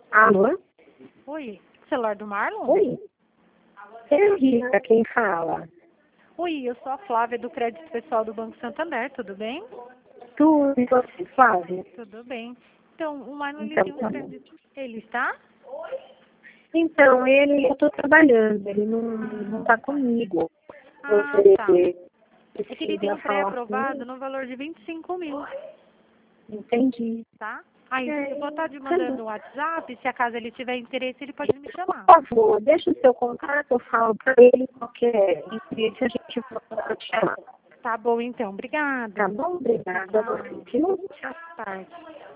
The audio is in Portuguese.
Alô? Oi, celular do Marlon? Oi? É Rita quem fala. Oi, eu sou a Flávia do Crédito Pessoal do Banco Santander, tudo bem? Tudo e você, Flávia? Tudo bem. Então, o Marlon ele Então, tem um tá bom. crédito. Ele está? Então, eu estou trabalhando, ele não tá comigo. Ah, tá. Você É que ele tem precisa um falar com pré-aprovado ele? no valor de 25 mil, Entendi. tá? Aí eu vou estar te Tá mandando bom. no WhatsApp, se acaso ele tiver interesse, ele pode me Por chamar. favor, deixa o seu contato, eu falo para ele qualquer interesse, a gente vai te chamar. Tá bom, então. Obrigada. Tá bom? Obrigada a você, Tchau. viu? Boa tarde.